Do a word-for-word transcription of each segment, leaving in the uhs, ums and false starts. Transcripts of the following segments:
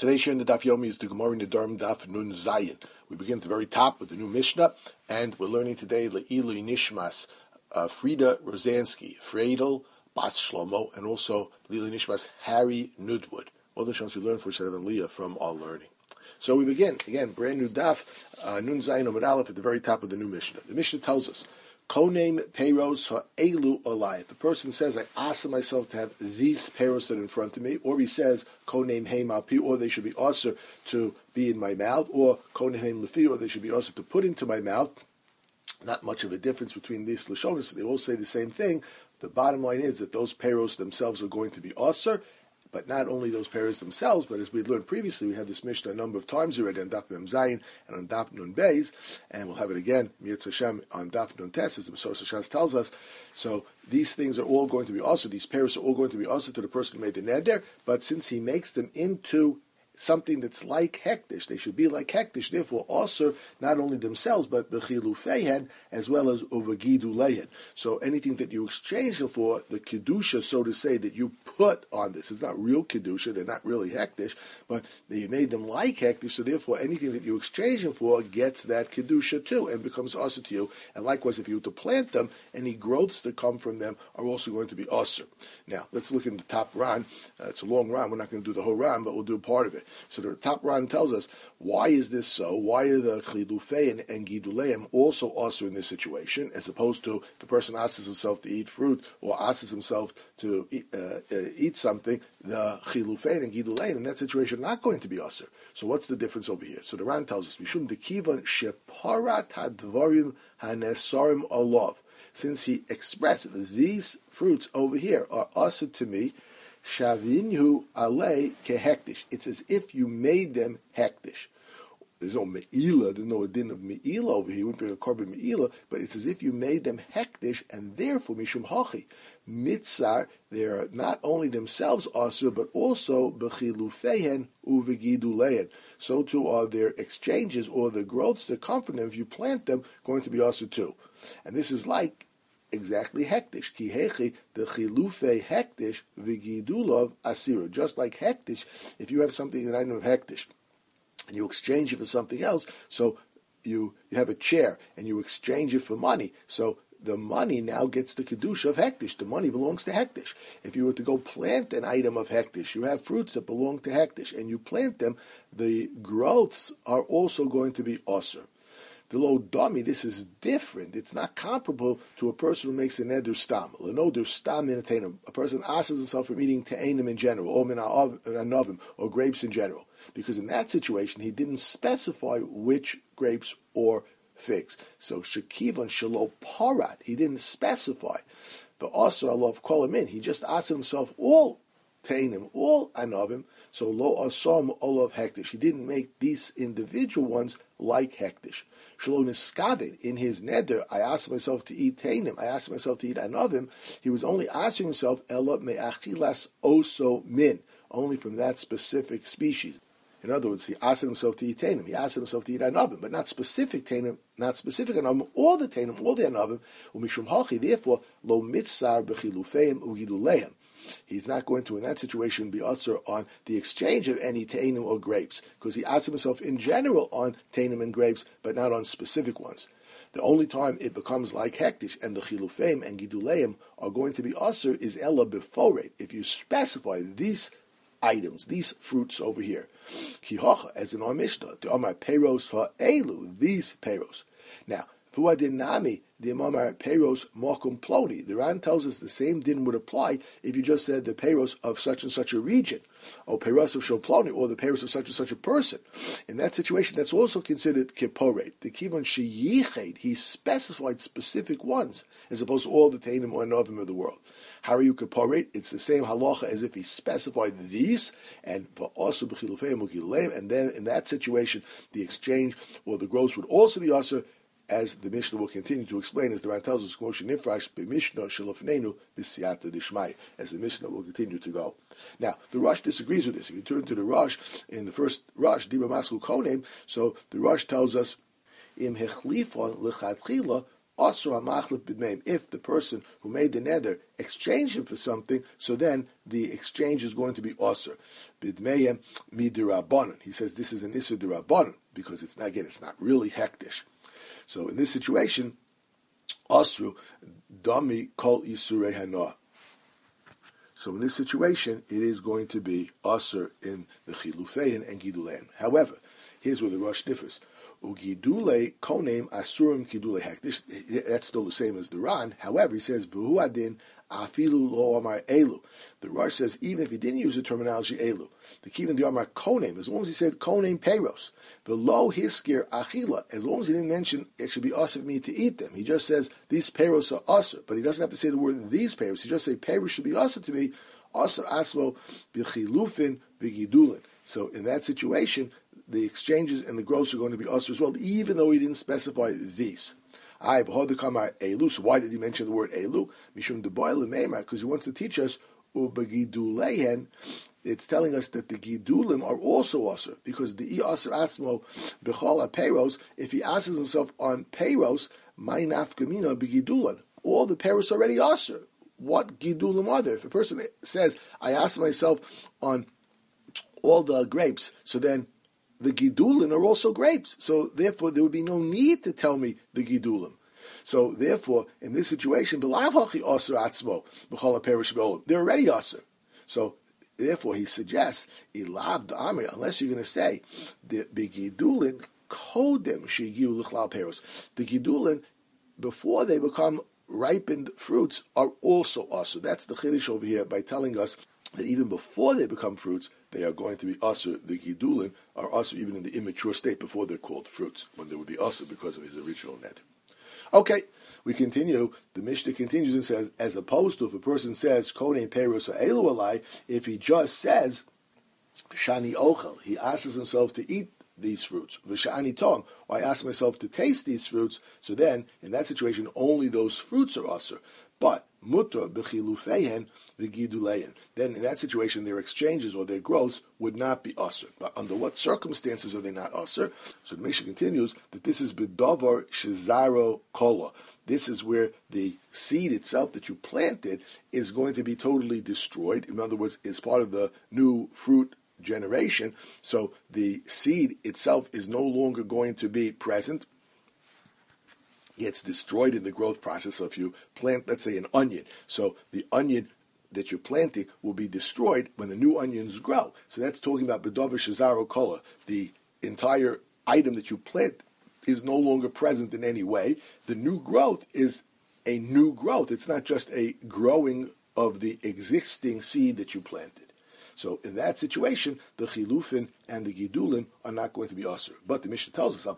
Today's share in the Daf Yomi is the Gemara in the Darm Daf Nun Zayin. We begin at the very top with the new Mishnah, and we're learning today Le'ilu Nishmas uh, Frida Rosansky, Friedel Bas Shlomo, and also Le'ilu Nishmas Harry Nudwood. All the shows we learn for Shadav and Leah from our learning. So we begin, again, brand new Daf, uh, Nun Zayin Omid Aleph at the very top of the new Mishnah. The Mishnah tells us, Konem Peiros ha'elu olai. If a person says, I ask myself to have these peiros that are in front of me, or he says, Konem heim alpi, or they should be also to be in my mouth, or Konem heim lefi, or they should be also to put into my mouth. Not much of a difference between these lashonos, so they all say the same thing. The bottom line is that those peiros themselves are going to be osir, but not only those pairs themselves, but as we learned previously, we had this Mishnah a number of times already on Daf Mem Zayin and on Daf Nun Beis, and we'll have it again, Mirz Hashem, on Daf Nun Tes, as the Mesorah Shas tells us. So these things are all going to be also, these pairs are all going to be also to the person who made the neder, but since he makes them into something that's like hektish, they should be like hektish, therefore also not only themselves, but bechilufeihen, as well as uvagidu lehen. So anything that you exchange them for, the kedusha, so to say, that you put on this, it's not real kedusha, they're not really hektish, but you made them like hektish, so therefore anything that you exchange them for gets that kedusha too, and becomes also to you. And likewise, if you were to plant them, any growths that come from them are also going to be also. Now, let's look in the top Ran. Uh, it's a long Ran, we're not going to do the whole Ran, but we'll do part of it. So the top Ran tells us, why is this so? Why are the chilufei and giduleim also also in this situation, as opposed to the person asks himself to eat fruit or asks himself to eat, uh, uh, eat something, the chilufei and giduleim in that situation are not going to be also. So what's the difference over here? So the Ran tells us, Mishum dekivan sheparat hadvarim hanesarim olav. Since he expressed that these fruits over here are also to me, Shavinhu alei kehektish. It's as if you made them hektish. There's no me'ila, there's no din of me'ila over here. You wouldn't bring a korban me'ila, but it's as if you made them hektish, and therefore mishum hachi mitzar. They are not only themselves asur, but also bechilufeihen uvegidulein. So too are their exchanges or the growths that come from them. If you plant them, going to be asur too. And this is like exactly hektish. Ki hechi the chilufei hektish v'gidulov asira. Just like hektish, if you have something an item of hektish and you exchange it for something else, so you you have a chair and you exchange it for money, so the money now gets the kedusha of hektish. The money belongs to hektish. If you were to go plant an item of hektish, you have fruits that belong to hektish, and you plant them, the growths are also going to be osir. The low dummy, this is different. It's not comparable to a person who makes a neder stam. L'noder stam in a teinim. A person asks himself from eating te'enim in general, or min ha'anovim, or grapes in general. Because in that situation, he didn't specify which grapes or figs. So shekivon shelo parat, he didn't specify. But also I love call him in. He just asked himself all te'enim, all anovim. So lo asom olav hektish. He didn't make these individual ones like hektish. Shalom Niskavid, in his neder, I asked myself to eat teinim, I asked myself to eat anovim. He was only asking himself, Ela me'achilas oso min, only from that specific species. In other words, he asked himself to eat teinim, he asked himself to eat anovim, but not specific teinim, not specific anovim, all the teinim, all the anovim, umishum hachi, therefore, lo mitzar b'chilufeim ugiduleim. He's not going to, in that situation, be usher on the exchange of any teinim or grapes, because he asks himself in general on teinim and grapes, but not on specific ones. The only time it becomes like hektish and the chilufeim and giduleim are going to be usher is ella beforet, if you specify these items, these fruits over here. Kihocha, as in our Mishnah, the Amar Peiros ha'elu, these Peiros. Now, Fua dinami, the Amar Peiros mokum ploni. The Ran tells us the same din would apply if you just said the Peiros of such and such a region, or Peiros of Shoploni, or the Peiros of such and such a person. In that situation, that's also considered kiporet. The kivon sheyiched, he specified specific ones, as opposed to all the teinim or novim of the world. How are you kiporet? It's the same halacha as if he specified these, and for also b'chilufei mugileim, and then in that situation, the exchange or the growth would also be also, as the Mishnah will continue to explain, as the Ran tells us, as the Mishnah will continue to go. Now, the Rosh disagrees with this. If you turn to the Rosh, in the first Rosh, Dibra Masku Konem, so the Rosh tells us, Im hechlifon lechatchila Asur hamachlif b'dmeim. If the person who made the neder exchanged him for something, so then the exchange is going to be asur b'dmeim midirabanan. He says this is an isur dirabanan because it's not, again, it's not really hektish. So in this situation, asru dami kol isurei hanoah. So in this situation, it is going to be asur in the chilufein and gidulein. However, here's where the Rosh differs. Ugidule konem asurim gidule hektish. That's still the same as the Ran. However, he says v'hu adin afilu lo amar elu. The Rosh says even if he didn't use the terminology elu, the kivin the amar konem, as long as he said konem peiros, the lo hiskir achila, as long as he didn't mention it should be asur for me to eat them. He just says these peiros are asur, but he doesn't have to say the word these peiros. He just say peiros should be asur to me. Asur asmo b'chilufin b'gidulin. So in that situation, the exchanges and the growths are going to be asur as well, even though he didn't specify these. I have kamar elu. So why did he mention the word elu? Mishum deboil meimar, because he wants to teach us ubagidulehen. It's telling us that the gidulim are also asur, because the asur atzmo bechol peiros. If he asks himself on peiros, my nafkamina begidulan. All the peiros are already asur. What gidulim are there? If a person says, I ask myself on all the grapes, so then the gidulin are also grapes. So therefore, there would be no need to tell me the gidulim. So therefore, in this situation, they're already asur. So therefore, he suggests, unless you're going to say, the gidulin kodem shegiu l'chlal peros. The gidulin, before they become ripened fruits, are also asur. That's the chiddush over here by telling us that even before they become fruits, they are going to be asur. The gidulin are asur even in the immature state before they're called fruits, when they would be asur because of his original net. Okay, we continue. The Mishnah continues and says, as opposed to if a person says, Konein Peros or Elu Alai, if he just says, Shani Ochel, he asks himself to eat these fruits. V'sha'ani tom, or I ask myself to taste these fruits, so then, in that situation, only those fruits are asur. But, mutter b'chilufeihen v'gidulein. Then, in that situation, their exchanges or their growths would not be asur. But under what circumstances are they not asur? So the Mishnah continues that this is b'davar shezaro kola. This is where the seed itself that you planted is going to be totally destroyed. In other words, is part of the new fruit generation, so the seed itself is no longer going to be present. It's destroyed in the growth process. So if you plant, let's say, an onion, so the onion that you're planting will be destroyed when the new onions grow. So that's talking about B'davar Shezaro Kola. The entire item that you plant is no longer present in any way. The new growth is a new growth. It's not just a growing of the existing seed that you planted. So in that situation, the chilufin and the gidulin are not going to be asur. But the Mishnah tells us,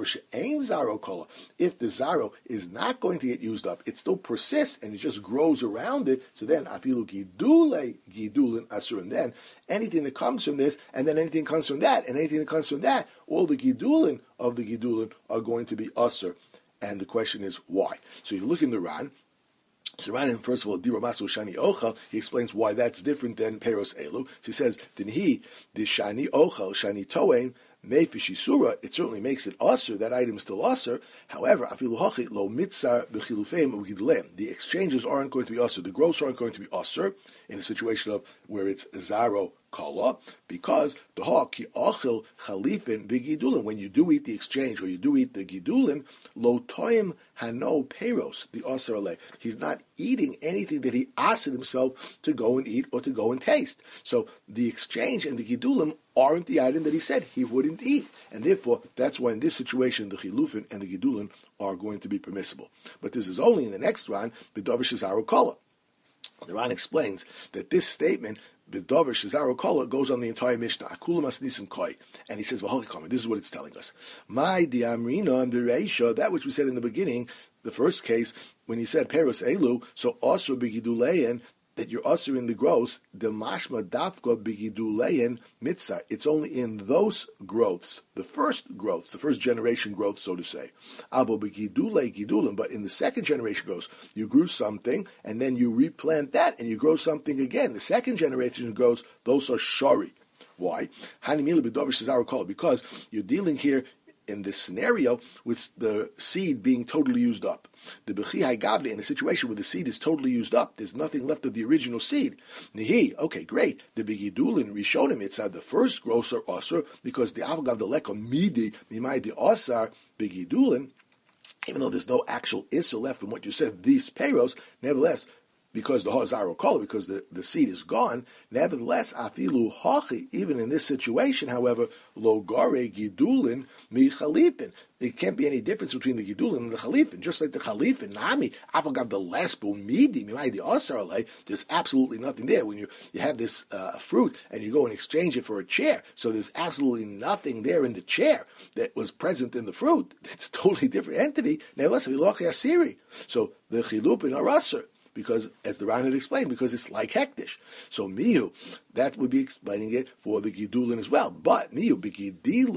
if the zaro is not going to get used up, it still persists and it just grows around it, so then afilu gidule gidulin asur. And then anything that comes from this, and then anything comes from that, and anything that comes from that, all the gidulin of the gidulin are going to be asur. And the question is, why? So you look in the Ran. So Ran, first of all, Diramasu Shani Ochel, he explains why that's different than Peros Elu. So he says, then he, the Shani Ochel, Shani Toein, Mefishisura, it certainly makes it asur, that item is still asur. However, Afilu Hachi, Lo Mitzar, Bechilufeim, Ugidlem, the exchanges aren't going to be asur, the growths aren't going to be asur, in a situation of where it's Zaro Kala, because the hawk ki achil chalifin b'gidulin. When you do eat the exchange or you do eat the gidulin, lo toim hano peros the asar aleh. He's not eating anything that he asked himself to go and eat or to go and taste. So the exchange and the gidulim aren't the item that he said he wouldn't eat, and therefore that's why in this situation the chilufin and the gidulin are going to be permissible. But this is only in the next Ran b'davar shezaro kala. The Ran explains that this statement, B'davar Shezaro Kola, goes on the entire Mishnah. Akulam Asnisim Koi. And he says, V'holikamer, this is what it's telling us. My diamrina and Bereisha, that which we said in the beginning, the first case, when he said Peros Elu, so also Begidulein, that you're usher in the gross, the mashma dafka bigidulein mitzah. It's only in those growths, the first growths, the first generation growth, so to say. Abo bigidule gidulim, but in the second generation growth, you grew something, and then you replant that, and you grow something again. The second generation grows, those are shari. Why? Because you're dealing here in this scenario with the seed being totally used up. The Bechihai Gavli, in a situation where the seed is totally used up, there's nothing left of the original seed. Nihi, okay, great. The Begidulin Rishonim, it's the first gross or osir, because the Avagav the Leko Midi, Mimai the Osar, Begidulin, even though there's no actual issa left from what you said, these payros, nevertheless, because the hozaro kola, because the, the seed is gone, nevertheless, afilu hachi, even in this situation, however, lo gore gidulin mi chalipin. There can't be any difference between the gidulin and the chalipin. Just like the chalipin, nami, afagav the lesbo midi, mimai the osarale, there's absolutely nothing there. When you, you have this uh, fruit and you go and exchange it for a chair, so there's absolutely nothing there in the chair that was present in the fruit. It's a totally different entity. Nevertheless, vilochi asiri. So the chilupin are usher. Because, as the Ran had explained, because it's like hektish. So mihu, that would be explaining it for the gidulin as well. But mihu, begidule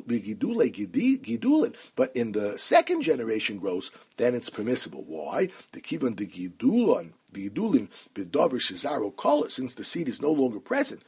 gidulin. But in the second generation gross, then it's permissible. Why? The kivan the gidulin, the gidulin bedover shizaro kola, since the seed is no longer present.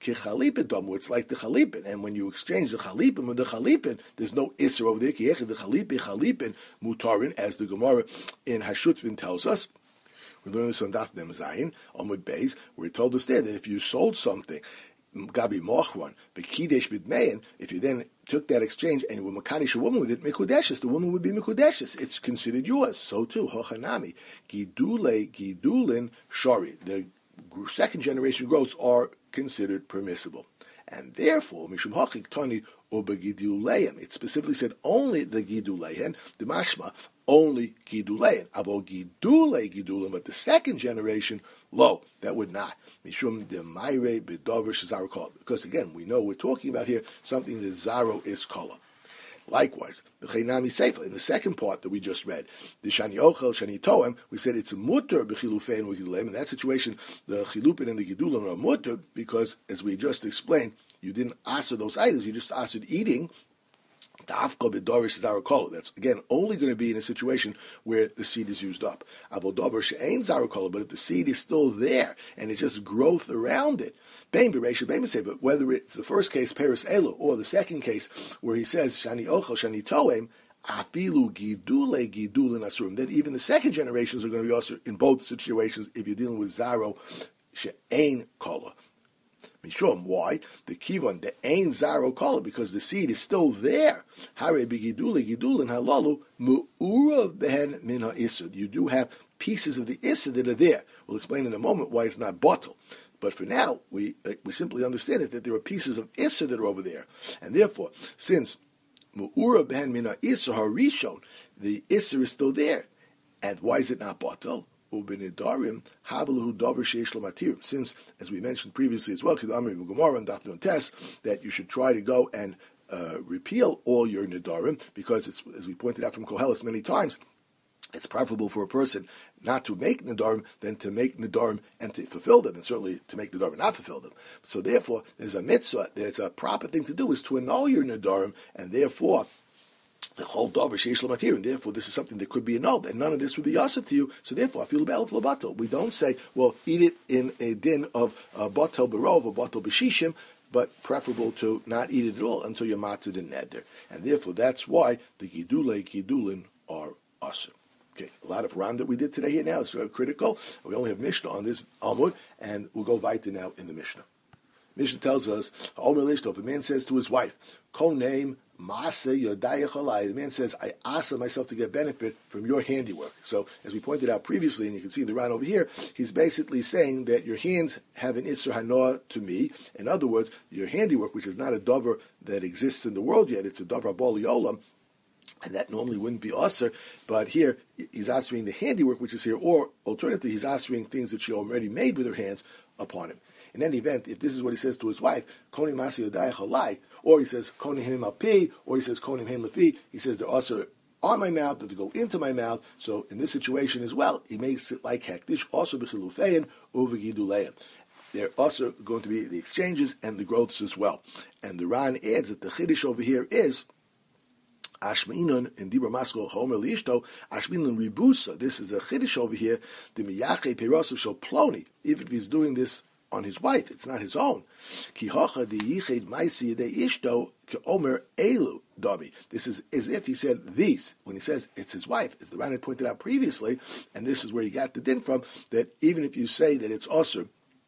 It's like the chalipin, and when you exchange the chalipin with the chalipin, there's no isser over there. The chalipin chalipin mutarin, as the Gemara in Hashutvin tells us. We learned this on Daf Mem Zayin, Amud Beis, where it told us there that if you sold something, Gabi Mochwan, Bekidesh Bidmein, if you then took that exchange and you were Makadish a woman with it, Mikudeshes, the woman would be Mikudeshes. It's considered yours. So too, Hochanami, Gidule, Gidulin, Shari. The second generation growths are considered permissible. And therefore, Mishum Hachik Tani Obegiduleim, it specifically said only the Giduleim, the Mashma, only Gidulein. Abo Gidule Gidulin, but the second generation, lo, that would not. Mishum de Maire Bedover Shazaro Kola. Because again, we know we're talking about here something that Zaro is Kola. Likewise, the Chaynami Seifa, in the second part that we just read, the Shani Ochel, Shani Toem, we said it's a mutter b'chilufein and giduleim. In that situation, the chilupin and the gidulin are mutter because, as we just explained, you didn't answer those items, you just answered eating. That's again only going to be in a situation where the seed is used up. But if the seed is still there and it's just growth around it, but whether it's the first case, Peres Elu, or the second case where he says Shani Ochel, Shani Toem, Afilu Gidule Gidulin Asurim, that even the second generations are going to be also in both situations if you're dealing with Zaro She'ain Kola. Mishum, why? The kivon, the ein zaro kola, because the seed is still there. Hare begidule gidulin halalu mu'urav behen min ha'isud. You do have pieces of the isud that are there. We'll explain in a moment why it's not bottle. But for now, we uh, we simply understand it that there are pieces of isud that are over there, and therefore, since mu'urav behen min ha'isud harishon, the isud is still there, and why is it not bottle? Since, as we mentioned previously as well, that you should try to go and uh, repeal all your nidarim, because it's, as we pointed out from Koheles many times, it's preferable for a person not to make nidarim than to make nidarim and to fulfill them, and certainly to make nidarim and not fulfill them. So therefore, there's a mitzvah, there's a proper thing to do is to annul your nidarim, and therefore the whole dover sheish l'matir, and therefore this is something that could be annulled, and none of this would be yasif to you. So therefore, I feel b'elef labato. We don't say, well, eat it in a din of uh, batel barov or batel b'shishim, but preferable to not eat it at all until you're matud and neder, and therefore that's why the gidule gidulin are asur. Okay, a lot of ram that we did today here now is very critical. We only have Mishnah on this Amud, and we'll go weiter now in the Mishnah. Mishnah tells us, if a man says to his wife, Kol name the man says, I ask myself to get benefit from your handiwork. So, as we pointed out previously, and you can see the Ran over here, he's basically saying that your hands have an Isser Hanoah to me. In other words, your handiwork, which is not a dover that exists in the world yet, it's a dover boli olam, and that normally wouldn't be Asr, but here he's answering the handiwork which is here, or alternatively, he's answering things that she already made with her hands upon him. In any event, if this is what he says to his wife, Koni Masi Yodai Chalai, or he says Koni Him Alpi, or he says Koni Him Lefi, he says they're also on my mouth, that they go into my mouth. So in this situation as well, he makes it like Hektish, also B'chilufein, over Giduleim. They're also going to be the exchanges and the growths as well. And the Ran adds that the Chiddush over here is Ashminun in Dibra Maskol Homer Lishto, Ashminun Ribusa. This is a Chiddush over here, the Miyache Perosu Shal Ploni, even if he's doing this on his wife, it's not his own. Ki hacha di yiched maisi de ishto ke omer elu. dami. This is as if he said these. When he says it's his wife, as the Ran had pointed out previously, and this is where he got the din from, that even if you say that it's osur,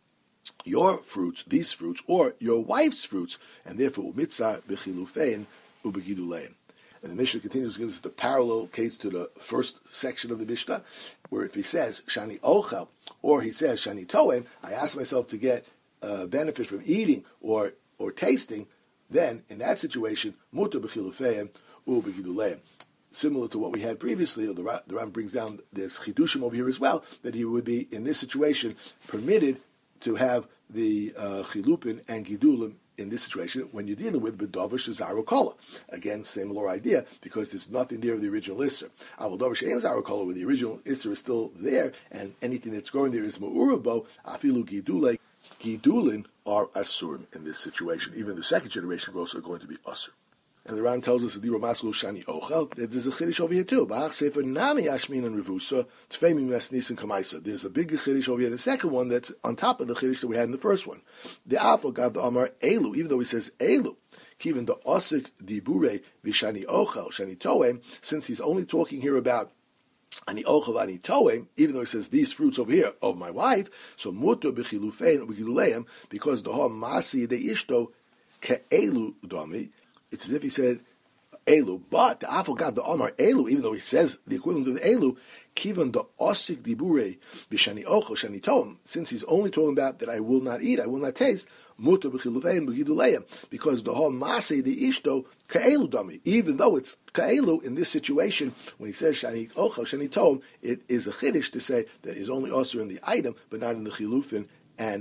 your fruits, these fruits, or your wife's fruits, and therefore umitzah b'chilufein ubegidulein. And the Mishnah continues to give us the parallel case to the first section of the Mishnah, where if he says shani ochel, or he says shani toem, I ask myself to get uh, benefit from eating or or tasting, then in that situation, mutar b'chilufein ubegidulein. Similar to what we had previously, the Ram brings down there's chidushim over here as well, that he would be in this situation permitted to have the uh, chilupin and gidulim in this situation when you're dealing with bedover shezaro kola. Again, same lower idea, because there's nothing there of the original isser. Avol dover she'en zaro kola, where the original isser is still there, and anything that's growing there is ma'urabo, afilu gidule, gidulin are asur in this situation. Even the second generation growths are going to be asur. And the Ran tells us that the Ramaslu Shani Ochel, that there's a Chiddush over here too. Ba'ach Sefer Nami Ashmin and Revusa, Tfeimim Nesnis and Kamaisa. There's a big Chiddush over here, the second one that's on top of the Chiddush that we had in the first one. The Afal got the Amar Elu, even though he says Elu, even the Osik Dibure Vishani Ochel, Shani Toem, since he's only talking here about Ani Ochel Ani Toem, even though he says these fruits over here of my wife, so Muto Bechilufein Ubegiluleim, because the Hom Masi de Ishto Ke'elu Dami, it's as if he said Elu, but the Afogad the Omar Elu, even though he says the equivalent of the Elu, Kivan the Osik Dibure Bishani Ochel Shani Tom, since he's only talking about that I will not eat, I will not taste, Muta B'chiluveim B'giduleim, because the whole Masei the Ishto Ka'elu Dami, even though it's Ka'elu in this situation, when he says Shani Ochel Shani Tom, it is a Chiddush to say that is only also in the item, but not in the Chilufin and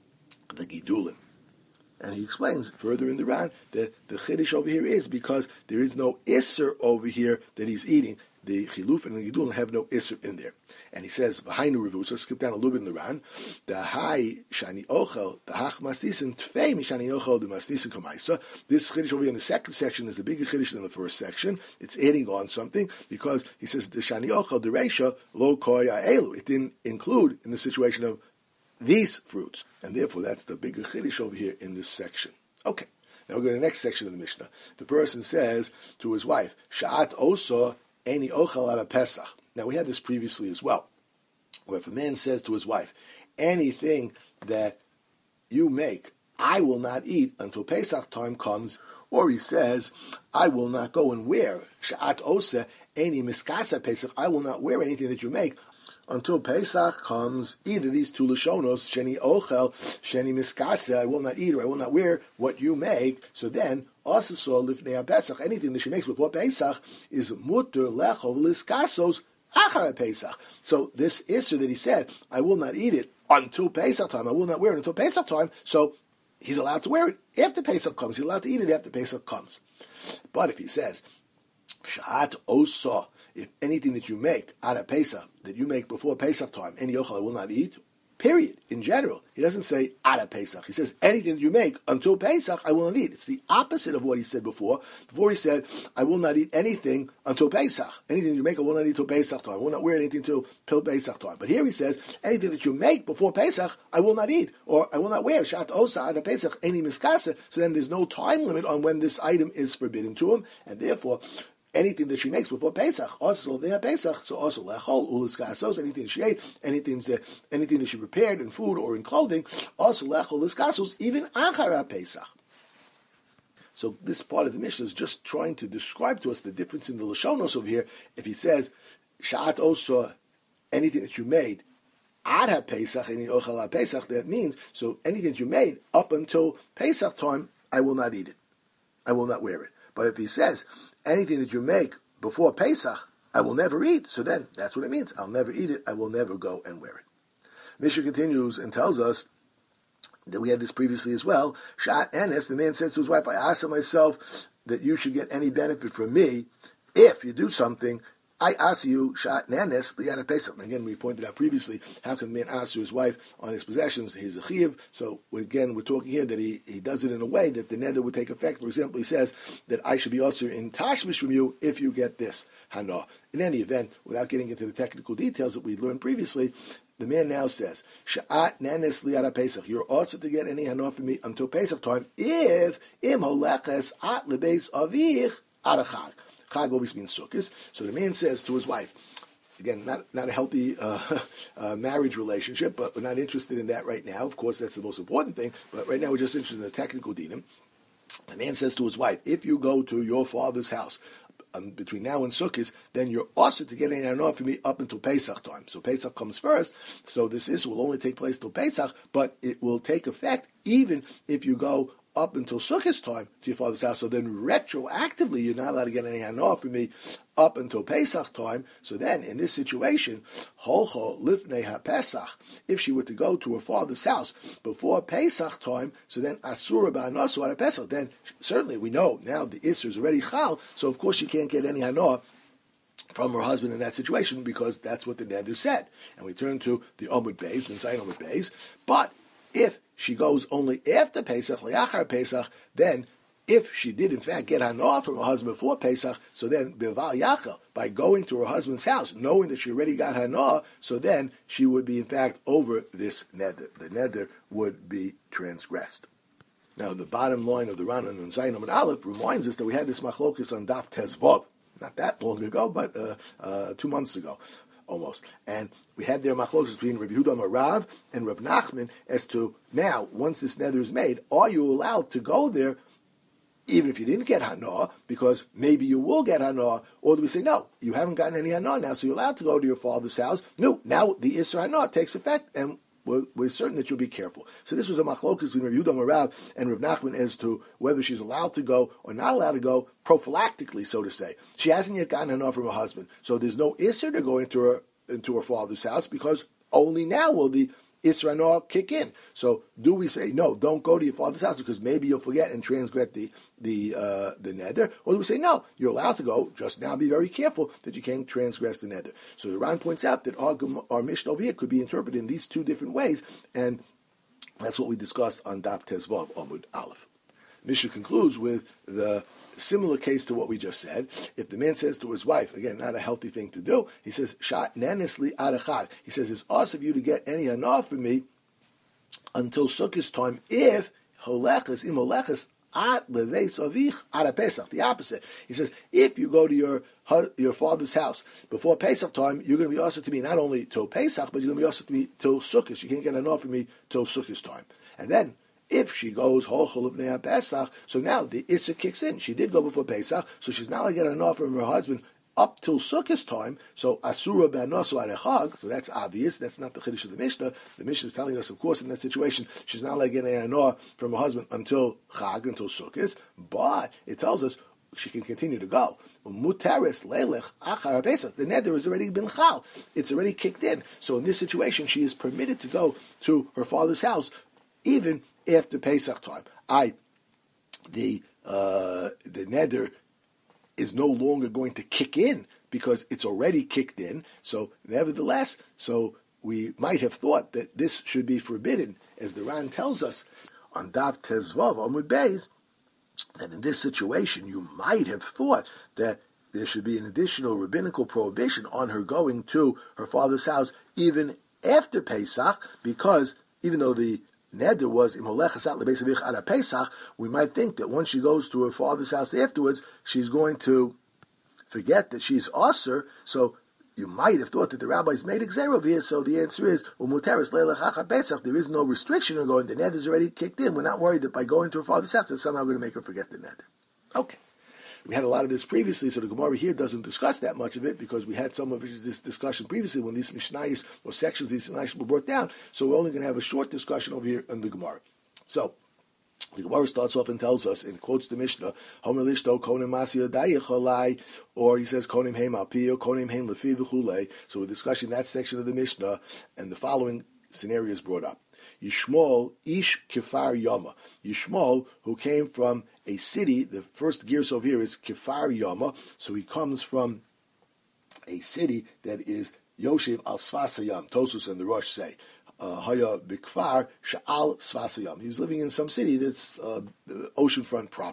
the Gidulim. And he explains further in the Ran that the Chiddush over here is because there is no Isser over here that he's eating. The Chiluf and the Gidul have no Isser in there. And he says, V'hainu revu, so skip down a little bit in the Ran, the Hai Shani Ochel, the Hach Masnisin, Tfei Mishani Ochel, the Masnisin Kamaisa. This Chiddush over here in the second section is the bigger Chiddush than the first section. It's adding on something because he says, the Shani Ochel, the Reisha, Lo Koya Elu. It didn't include in the situation of these fruits, and therefore that's the bigger chiddush over here in this section. Okay, now we go to the next section of the Mishnah. The person says to his wife, "Sha'at osa eni ochel ala Pesach." Now we had this previously as well, where if a man says to his wife, "Anything that you make, I will not eat until Pesach time comes," or he says, "I will not go and wear sha'at osa eni miskasa Pesach. I will not wear anything that you make until Pesach comes." Either these two lashonos, sheni ochel, sheni miskasa, I will not eat or I will not wear what you make. So then, also lifnei Pesach, anything that she makes before Pesach is mutter lechov liskasos achar Pesach. So this issur that he said, I will not eat it until Pesach time. I will not wear it until Pesach time. So he's allowed to wear it after Pesach comes. He's allowed to eat it after Pesach comes. But if he says, Sha'at osa, if anything that you make out of Pesach, that you make before Pesach time, any ochel I will not eat, period, in general. He doesn't say out of Pesach. He says anything that you make until Pesach, I will not eat. It's the opposite of what he said before. Before he said, I will not eat anything until Pesach. Anything you make, I will not eat until Pesach time. I will not wear anything until Pesach time. But here he says, anything that you make before Pesach, I will not eat, or I will not wear. Shat osa out of Pesach, any miskasa. So then there's no time limit on when this item is forbidden to him, and therefore, anything that she makes before Pesach, also they have Pesach, so also lechol uliskasos, anything she ate, anything that anything that she prepared in food or in clothing, also lechol uliskasos, even achara Pesach. So this part of the Mishnah is just trying to describe to us the difference in the lashonos over here. If he says sha'at osa, anything that you made ad ha Pesach, any ochel ha Pesach, that means so anything that you made up until Pesach time, I will not eat it, I will not wear it. But if he says, anything that you make before Pesach, I will never eat, so then that's what it means. I'll never eat it, I will never go and wear it. Mishnah continues and tells us that we had this previously as well. Sha'at enes, the man says to his wife, I ask myself that you should get any benefit from me if you do something. I ask you, Sha'at nenes, liyad Pesach. Again, we pointed out previously, how can the man ask his wife on his possessions? He's a chiv. So again, we're talking here that he, he does it in a way that the neder would take effect. For example, he says that I should be also in tashmish from you if you get this. Hana. In any event, without getting into the technical details that we learned previously, the man now says, Sha'at nenes liyad Pesach. You're also to get any hana from me until Pesach time if im holeches at lebeis avich Ad Chag. Chag always means Sukkot. So the man says to his wife, again, not not a healthy uh, uh, marriage relationship, but we're not interested in that right now. Of course, that's the most important thing. But right now, we're just interested in the technical dinim. The man says to his wife, if you go to your father's house um, between now and Sukkot, then you're also to get an hanor for me up until Pesach time. So Pesach comes first, so this is will only take place till Pesach, but it will take effect even if you go up until Sukkot time to your father's house. So then retroactively, you're not allowed to get any hanor for me up until Pesach time. So then, in this situation, holcho lifnei ha-Pesach, if she were to go to her father's house before Pesach time, so then asura ba'anasu at Pesach, then certainly we know now the Isser is already chal, so of course she can't get any hanor from her husband in that situation because that's what the neder said. And we turn to the Omud Beis, the inside Omud Beis. But if she goes only after Pesach, le'achar Pesach, then if she did in fact get hanor from her husband before Pesach, so then beval yachal, by going to her husband's house, knowing that she already got hanor, so then she would be in fact over this neder. The neder would be transgressed. Now the bottom line of the Ran and Zayin and Aleph reminds us that we had this machlokus on Daf Tezvav, not that long ago, but uh, uh, two months ago. Almost. And we had their machlokas between Rabbi Yehuda Rav and Rav Nachman as to now, once this neder is made, are you allowed to go there even if you didn't get hanor, because maybe you will get hanor, or do we say, no, you haven't gotten any hanor now, so you're allowed to go to your father's house? No, now the Isser hanor takes effect, and we're, we're certain that you'll be careful. So this was a machlokas between Rabbi Yehuda Rav and Rav Nachman as to whether she's allowed to go or not allowed to go prophylactically, so to say. She hasn't yet gotten hanor from her husband, so there's no Isser to go into her into her father's house, because only now will the Isser hanor kick in. So do we say, no, don't go to your father's house because maybe you'll forget and transgress the the uh, the neder? Or do we say, no, you're allowed to go, just now be very careful that you can't transgress the neder? So the Ran points out that our, our Mishnah over here could be interpreted in these two different ways, and that's what we discussed on Daf Tezvav Amud Aleph. Mishnah concludes with the similar case to what we just said. If the man says to his wife, again, not a healthy thing to do, he says, "Shat nenisli adachag." He says, "It's us of you to get any hanor from me until Sukkot time if holeches im holeches at leveis avich at Pesach." The opposite. He says, if you go to your your father's house before Pesach time, you're going to be also to be not only till Pesach, but you're going to be also to be till Sukkot. You can't get hanor from me till Sukkot time, and then. If she goes holchol of Nea Pesach, so now the Issa kicks in. She did go before Pesach, so she's not like getting an offer from her husband up till Sukkot time. So Asura Banosu Arechag, so that's obvious. That's not the Chiddush of the Mishnah. The Mishnah is telling us, of course, in that situation, she's not like getting an offer from her husband until Chag, until Sukkot, but it tells us she can continue to go. Mutaris leilech achar Pesach. The neder has already been chal. It's already kicked in. So in this situation, she is permitted to go to her father's house, even after Pesach time. I, the uh, the neder is no longer going to kick in because it's already kicked in. So nevertheless, so we might have thought that this should be forbidden, as the Ran tells us on Daf Tezvav Amud Beis, that in this situation you might have thought that there should be an additional rabbinical prohibition on her going to her father's house even after Pesach, because even though the neder was imolechasat lebeis avich ad Pesach, we might think that once she goes to her father's house afterwards, she's going to forget that she's aser. So you might have thought that the rabbis made exer over here. So the answer is umuteres leilech achar Pesach. There is no restriction on going. The neder's already kicked in. We're not worried that by going to her father's house, that's somehow going to make her forget the neder. Okay. We had a lot of this previously, so the Gemara here doesn't discuss that much of it because we had some of this discussion previously when these Mishnayos or sections of these Mishnayos were brought down. So we're only going to have a short discussion over here in the Gemara. So the Gemara starts off and tells us, and quotes the Mishnah, Homelishto konim masiyah dayichalai, or he says konim heim alpiyo, konim heim lefi v'chulei. So we're discussing that section of the Mishnah, and the following scenario is brought up. Yishmol ish kifar yama. Yishmol, who came from a city, the first gears over here is kifar yama, so he comes from a city that is Yoshev al Svasayam. Tosus and the Rosh say, Haya bikfar sha'al Svasayam. He was living in some city that's uh, oceanfront property,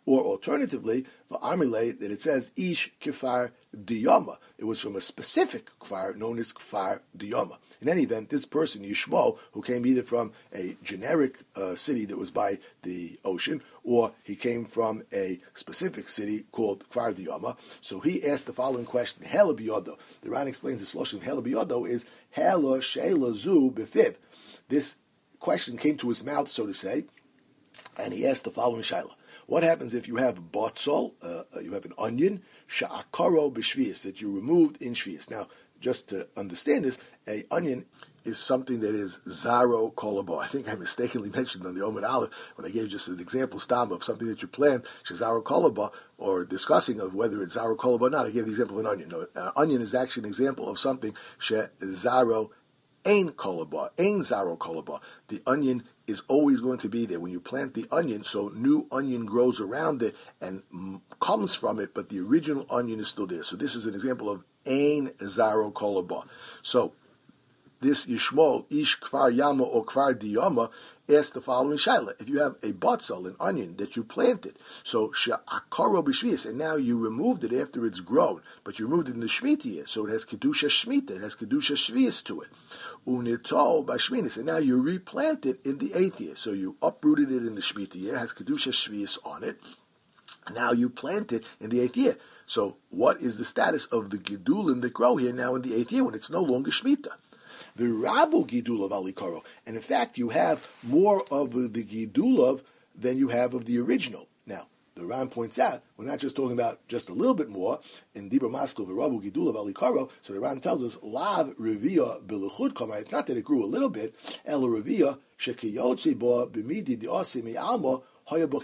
Or alternatively, the Amile, that it says Ish Kfar Diyama. It was from a specific kfar known as Kfar Diyama. In any event, this person, Yishmo, who came either from a generic uh, city that was by the ocean, or he came from a specific city called Kfar Diyama, so he asked the following question, Hela Biyodo. The Ran explains the solution of Hela Biyodo is Hela Sheila Zu Befiv. This question came to his mouth, so to say, and he asked the following shaila. What happens if you have botzol, uh, you have an onion, sha'akaro b'shvius, that you removed in shvius? Now, just to understand this, a onion is something that is zaro kolabo. I think I mistakenly mentioned on the Omid Aleph when I gave just an example stam of something that you plant, shazaro kolabo, or discussing of whether it's zaro kolabo or not. I gave the example of an onion. No, an onion is actually an example of something shazaro Ain kolaba, ain zaro kolaba. The onion is always going to be there. When you plant the onion, so new onion grows around it and m- comes from it, but the original onion is still there. So this is an example of ain zaro kolaba. So this Yishmol, Ish Kfar Yama or Kfar Diyama, asked the following shaila. If you have a batzal, an onion that you planted, so she'akaro b'shvius, and now you removed it after it's grown, but you removed it in the Shemitah year, so it has kedusha shmita, it has kedusha shvius to it. Unito b'shminis, and now you replant it in the eighth year, so you uprooted it in the Shemitah year, it has kedusha shvius on it, and now you plant it in the eighth year. So what is the status of the gedulim that grow here now in the eighth year when it's no longer Shemitah? The Rabu Gidulav Alikaro. And in fact, you have more of the Gidulav than you have of the original. Now, the Ran points out, we're not just talking about just a little bit more. In Dibra Maskal, the Rabu Gidulav Alikaro, so the Ran tells us, Lav Revia Bilachud Kama. It's not that it grew a little bit. El Revia, Shekiyotzi Bo, Bimidi, the Osimi Alma, you have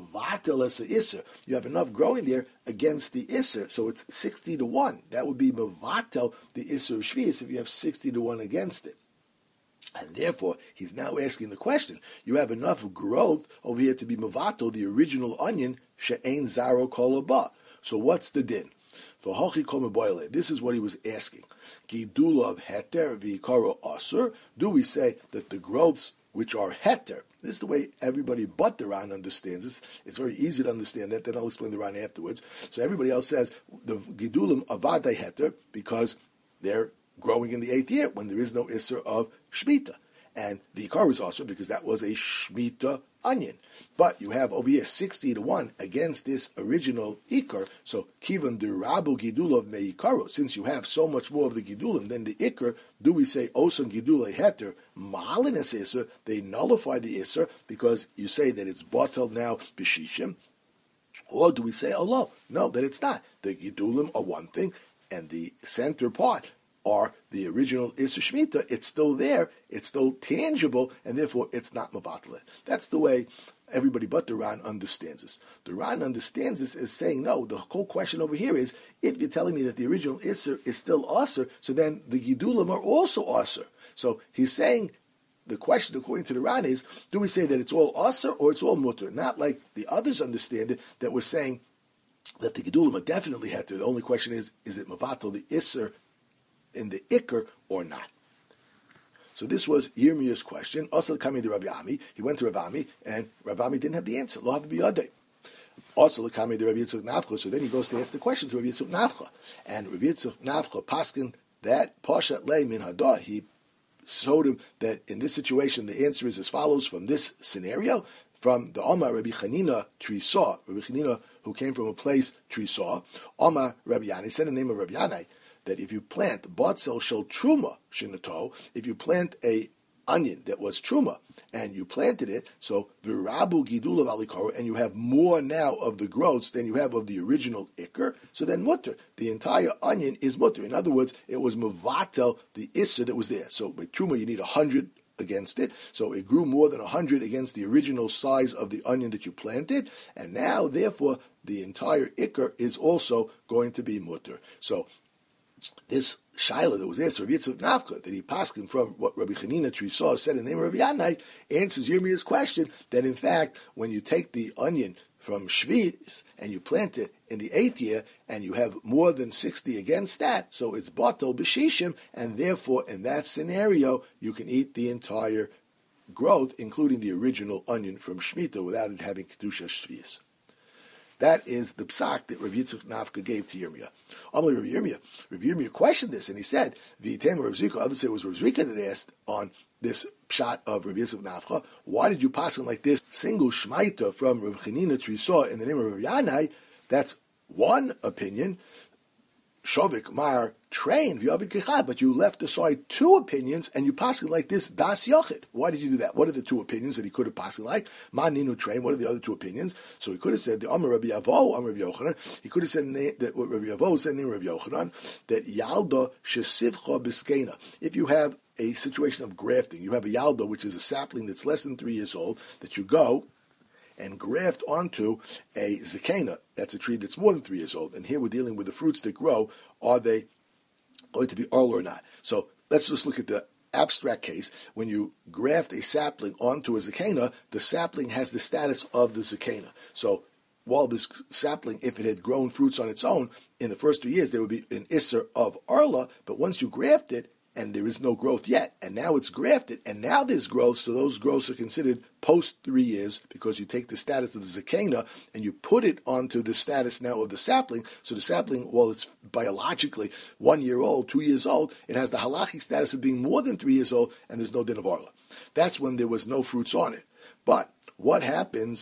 enough growing there against the Isser, so it's sixty to one. That would be Mevatel, the Isser of Shvius, if you have sixty to one against it. And therefore, he's now asking the question, you have enough growth over here to be Mevatel, the original onion, She'ein Zaro Kolaba. So what's the din? For Hochi Komaboile, this is what he was asking. Gidulav Heter Vikaro Asur, do we say that the growths which are heter? This is the way everybody but the Ran understands this. It's very easy to understand that. Then I'll explain the Ran afterwards. So everybody else says the Gidulim avadai heter because they're growing in the eighth year when there is no Isser of Shemitah. And the Ikar is also because that was a Shemitah onion. But you have over here sixty to one against this original Ikar. So Kivan the Rabu Gidulav me Ikaro. Since you have so much more of the Gidulim than the Ikar, do we say Osan Gidule Heter Malines Isser? They nullify the Isser because you say that it's bottled now Bishishim. Or do we say, oh no, no, that it's not. The Gidulim are one thing, and the center part are the original Isser Shemitah. It's still there, it's still tangible, and therefore it's not Mavatlet. That's the way everybody but the Ran understands this. The Ran understands this as saying, no, the whole question over here is, if you're telling me that the original Isser is still Aser, so then the Gidulim are also Aser. So he's saying, the question according to the Ran is, do we say that it's all Aser or it's all Mutter? Not like the others understand it, that we're saying that the Gidulim are definitely Heter. The only question is, is it Mavato, the Isser, in the Iker or not? So this was Yirmiyah's question. Also coming to Rabbi Ami, he went to Rabbi Ami, and Rabbi Ami didn't have the answer. Lo have biyadei. Also coming to Rabbi Yitzchak Nafcha, so then he goes to ask the question to Rabbi Yitzchak Nafcha, and Rabbi Yitzchak Nafcha paskin that Pashat lei min hadah. He showed him that in this situation the answer is as follows from this scenario. From the Omar Rabbi Chanina Trisah, Rabbi Chanina who came from a place Trisah, Omar Rabbi Yanai said the name of Rabbi Yanai, that if you plant Batzel Shel Truma Shinato, if you plant a onion that was Truma, and you planted it, so Virabu Gidulav Alikaro, and you have more now of the growths than you have of the original Iker, so then Mutter. The entire onion is Mutter. In other words, it was Mavatel, the Isser that was there. So with Truma you need a hundred against it, so it grew more than a hundred against the original size of the onion that you planted, and now, therefore, the entire Iker is also going to be Mutter. So this Shaila that was asked Rabbi Yitzchak Nafka, that he paskin from what Rabbi Chanina Trisah said in the name of Rabbi Yanai, answers Yirmiyah's question that in fact, when you take the onion from Shvi and you plant it in the eighth year, and you have more than sixty against that, so it's Batal B'Shishim, and therefore in that scenario, you can eat the entire growth, including the original onion from Shemitah, without it having Kedusha Shvius. That is the psak that Rav Yitzchak Nafka gave to Yirmiyah. Amalei Rav Yirmiyah. Rav Yirmiyah questioned this, and he said, "V'yitem Rav Zika." Others say it was Rav Zika that asked on this pshat of Rav Yitzchak Nafka, why did you pass him like this single shmaita from Rav Chanina Trisah in the name of Rav Yanai? That's one opinion. Shovik Mar train v'yavid kechad, but you left aside two opinions and you pass it like this das yochid. Why did you do that? What are the two opinions that he could have passed it like? Ma ninu train. What are the other two opinions? So he could have said the Amar Rabbi Avo, Amar Rabbi Yochanan. He could have said that what Rabbi Avo said name Rabbi Yochanan, that yalda shesivcha biskena. If you have a situation of grafting, you have a yalda, which is a sapling that's less than three years old, that you go and graft onto a zakena. That's a tree that's more than three years old. And here we're dealing with the fruits that grow. Are they going to be oral or not? So let's just look at the abstract case. When you graft a sapling onto a zakena, the sapling has the status of the zakena. So while this sapling, if it had grown fruits on its own, in the first two years there would be an isser of arla, but once you graft it, and there is no growth yet, and now it's grafted, and now there's growth, so those growths are considered post three years, because you take the status of the zakena and you put it onto the status now of the sapling, so the sapling, while it's biologically one year old, two years old, it has the halachic status of being more than three years old, and there's no din of arla. That's when there was no fruits on it. But what happens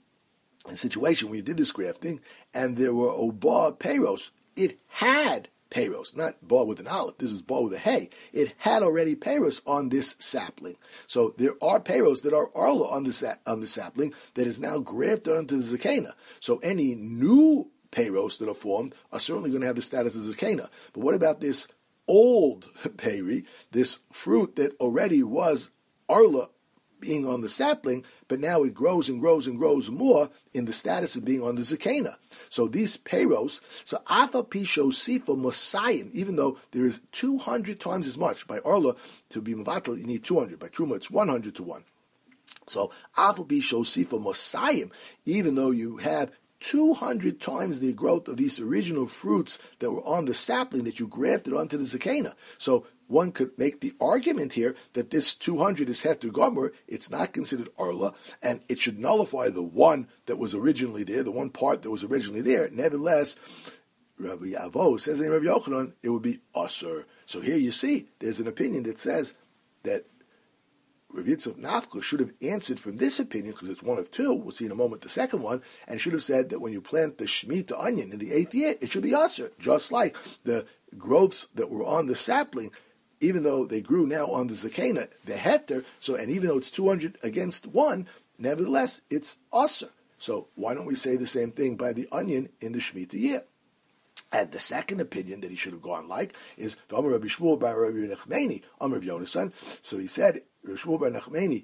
in a situation when you did this grafting, and there were oba peiros, it had peiros, not bar with an aleph, this is bar with a hay. It had already peiros on this sapling. So there are peiros that are arla on the, sa- on the sapling that is now grafted onto the zakena. So any new peiros that are formed are certainly going to have the status of zakena. But what about this old peri, this fruit that already was arla being on the sapling, but now it grows and grows and grows more in the status of being on the zakena. So these peiros, so afa pisho sifa mosayim, even though there is two hundred times as much, by arla to be mevatel you need two hundred, by truma it's one hundred to one. So afa pisho sifa mosayim, even though you have two hundred times the growth of these original fruits that were on the sapling that you grafted onto the zakena. So one could make the argument here that this two hundred is heter gomer, it's not considered arla, and it should nullify the one that was originally there, the one part that was originally there. Nevertheless, Rabbi Avo says in Rabbi Yochanan, it would be asur. So here you see, there's an opinion that says that Rav Yitzchak Nafka should have answered from this opinion, because it's one of two, we'll see in a moment the second one, and should have said that when you plant the Shemitah onion in the eighth year, it should be asur, just like the growths that were on the sapling, even though they grew now on the zakena, the heter, so, and even though it's two hundred against one, nevertheless, it's asur. So why don't we say the same thing by the onion in the Shemitah year? And the second opinion that he should have gone like is Amar Rabbi Shmuel bar Rabbi Nachmani, Amar Rabbi Yonasan. So he said, Rabbi Shmuel bar Nachmani,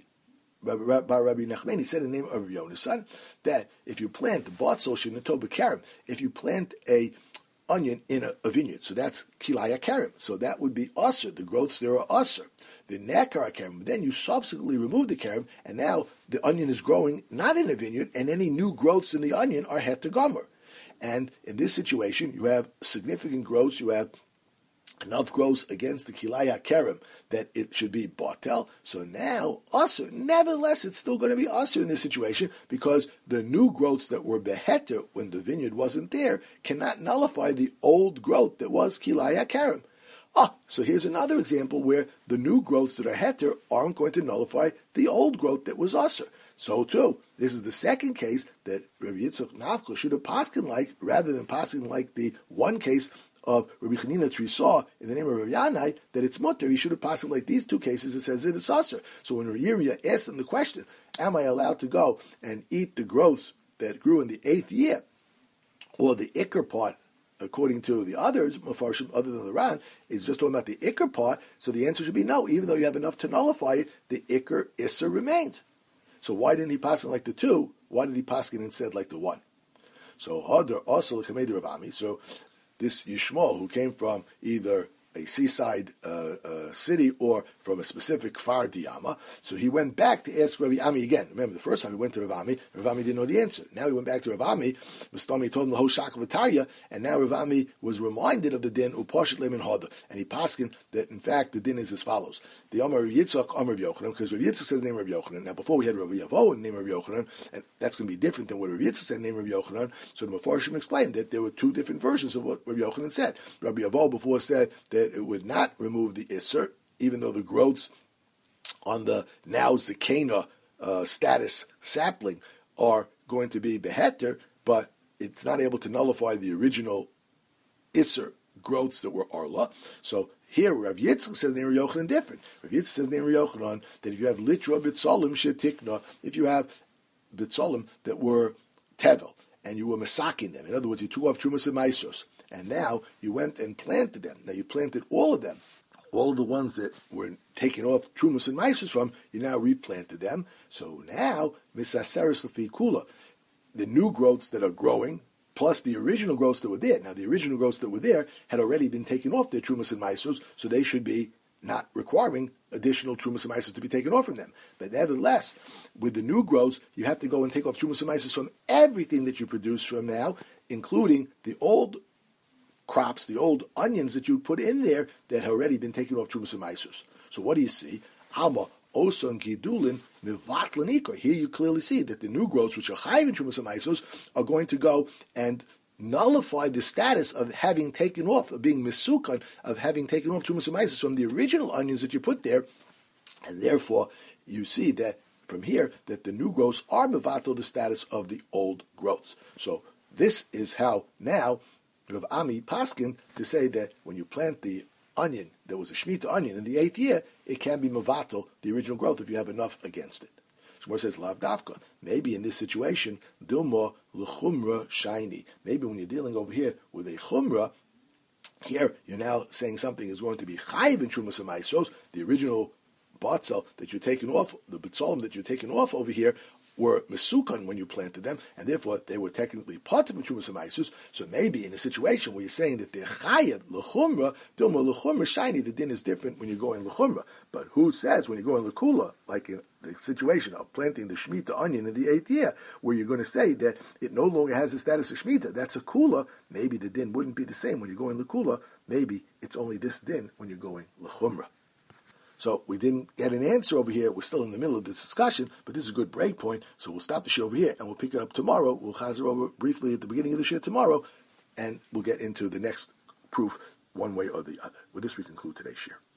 bar Rabbi Nachmani said in the name of Rabbi Yonasan, that if you plant batzol shenatov b'karim, if you plant a onion in a, a vineyard, so that's kilaya karim, so that would be asur. The growths there are asur. The nekar karim, then you subsequently remove the karim, and now the onion is growing not in a vineyard, and any new growths in the onion are heter gomer. And in this situation, you have significant growths, you have enough growths against the kilaya karim that it should be batel. So now, asur. Nevertheless, it's still going to be asur in this situation, because the new growths that were beheter when the vineyard wasn't there cannot nullify the old growth that was kilaya karim. Ah, so here's another example where the new growths that are heter aren't going to nullify the old growth that was asur. So too, this is the second case that Rabbi Yitzchak Nafka should have paskin like, rather than paskin like the one case of Rabbi Chanina Trisah in the name of Rabbi Yanai, that it's mutter. He should have paskin like these two cases. It says that it's asur. So when Yirmiyah asked him the question, am I allowed to go and eat the growths that grew in the eighth year, or the ikr part, according to the others, Mefarshim, other than the Ran, is just talking about the ikr part, so the answer should be no. Even though you have enough to nullify it, the ikr isser remains. So why didn't he pass it like the two? Why did he pass it instead like the one? So Hadar also l'kamei Rav Ami. So this Yishmael, who came from either a seaside uh, uh, city or from a specific Kfar Diyama. So he went back to ask Rabbi Ami again. Remember, the first time he went to Rav Ami, Rav Ami didn't know the answer. Now he went back to Rav Ami, Mustami told him the whole Shak of Atarya, and now Rav Ami was reminded of the din, Upashat Lemin Hada, and he paskin that in fact the din is as follows. The Amar Yitzchak, Amar Yochanan, because Rav Yitzchak says the name of Yochanan. Now before we had Rav Yavo and the name of Yochanan, and that's going to be different than what Rav Yitzchak said the name of Yochanan, so the Mefarshim explained that there were two different versions of what Rav Yochanan said. Rabbi Yavo before said that it would not remove the Isser, even though the growths on the now Zakena uh, status sapling are going to be beheter, but it's not able to nullify the original Isser growths that were Arla. So here, Rav Yitzchak says the name of Yochanan different. Rav Yitzchak says the name of Yochanan that if you have litra bitzolim shetikna, if you have bitzolim that were tevel, and you were masaking them, in other words, you took off trumas and maisos, and now you went and planted them. Now you planted all of them. All of the ones that were taken off trumas and maisos from, you now replanted them. So now, misaseres lefi kula, the new growths that are growing, plus the original growths that were there. Now the original growths that were there had already been taken off their trumas and maisos, so they should be not requiring additional trumas and maisos to be taken off from them. But nevertheless, with the new growths, you have to go and take off trumas and maisos from everything that you produce from now, including the old crops, the old onions that you put in there that have already been taken off trumas and maisos. So what do you see? Alma oson gidulin mivatlan ikar. Here you clearly see that the new growths, which are chayiv in trumas and maisos, are going to go and nullify the status of having taken off, of being misukan, of having taken off trumas and maisos from the original onions that you put there, and therefore you see that from here that the new growths are mevatel the status of the old growths. So this is how now Rav Ami paskin to say that when you plant the onion, there was a Shemitah onion in the eighth year, it can be mevatel the original growth if you have enough against it. Shmuel says lav davka. Maybe in this situation, dilma l'chumra shiny. Maybe when you're dealing over here with a chumra, here you're now saying something is going to be chayiv in trumas and maisos. The original batzel that you're taking off, the betzolim that you're taking off over here, were mesukan when you planted them, and therefore they were technically part of trumas and maisos. So maybe in a situation where you're saying that they're chayav l'chumra, dilma l'chumra shiny, the din is different when you're going l'chumra. But who says when you're going l'kula, like in the situation of planting the Shemitah onion in the eighth year, where you're going to say that it no longer has the status of Shemitah, that's a kula, maybe the din wouldn't be the same when you're going l'kula, maybe it's only this din when you're going l'chumra. So we didn't get an answer over here. We're still in the middle of this discussion, but this is a good break point. So we'll stop the show over here and we'll pick it up tomorrow. We'll chazer over briefly at the beginning of the show tomorrow, and we'll get into the next proof one way or the other. With this, we conclude today's share.